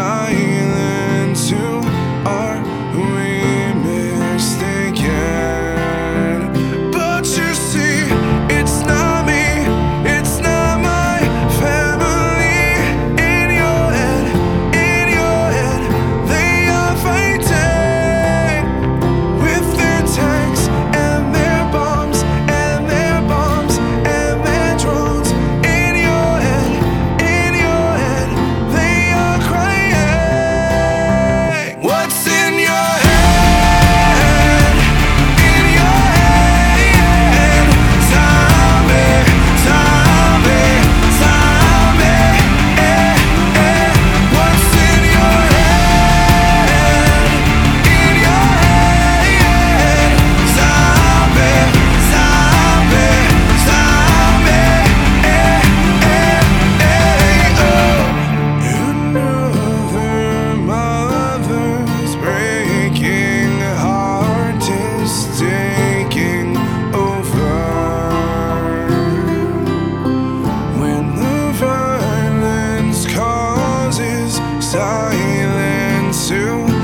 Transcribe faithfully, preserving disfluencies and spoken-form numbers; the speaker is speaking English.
silence. Who are we mistaken? But you see, it's not me, it's not my family. In your head, in your head, they are fighting with their tanks and their bombs and their bombs and their drones. In your head, in your head, they are crying. What's in your head? In your head, zombie, zombie, zombie. Eh, eh. What's in your head? In your head, zombie, zombie, zombie. Eh, eh, eh, oh. Another mother's breaking heart is taking over. When the violence causes silence to